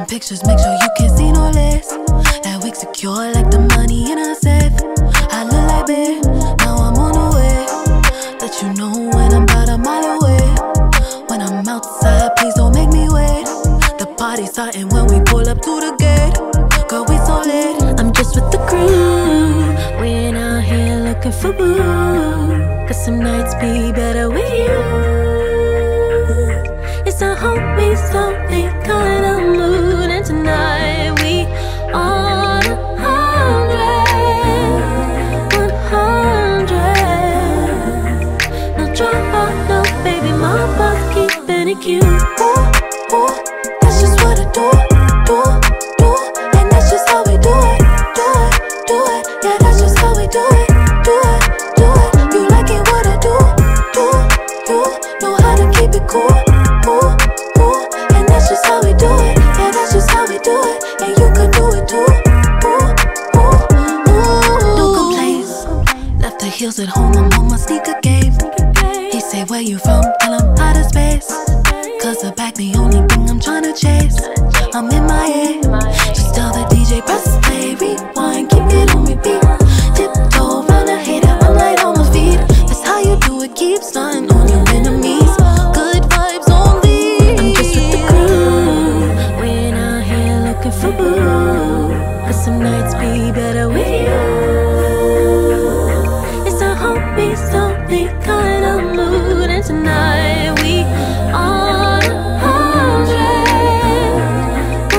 Taking pictures, make sure you can't see no less. That wig secure like the money in a safe. I look like babe, now I'm on the way. Let you know when I'm about a mile away. When I'm outside, please don't make me wait. The party's starting when we pull up to the gate. Girl, we so lit. I'm just with the crew. We ain't out here looking for boo. Cause some nights be better with you. It's a homie, slowly kind of mood. And tonight we on 100. No drama, no baby, my boss keeping it cute. Ooh, ooh, that's just what I do. And that's just how we do it. Yeah, that's just how we do it. You like it what I do. You know how to keep it cool. And that's just how we do it. Yeah, that's just how we do it. And you could do it too. No complaints. Left the heels at home, I'm on my sneaker game. He say, where you from? Tell him out of space. Cause the back the only thing I'm tryna chase. I'm in my head. Just tell the DJ, press play, rewind, keep it on repeat. Tiptoe around a hater, I'm light on my feet. That's how you do it, keep stunting on your enemies. Good vibes only. I'm just with the crew. We ain't out here looking for boo. Cause some nights be better with you. It's a homie, slowly kind of mood. And tonight we on 100.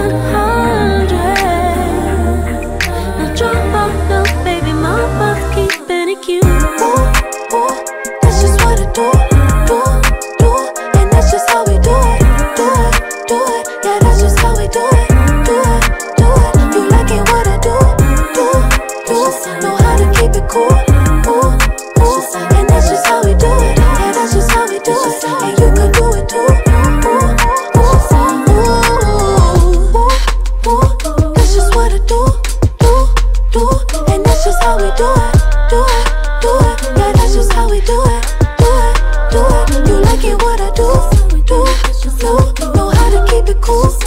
No drama, no baby, my boss keeping it cute. Ooh, that's just what I do. And that's just how we do it. Yeah, that's just how we do it. You like it what I do. Know how to keep it cool. And that's just how we do it. Yeah, that's just how we do it. And you could do it too. That's just what I do. And that's just how we do it. Yeah, that's just how we do it. You like it what I do. Know how to keep it cool.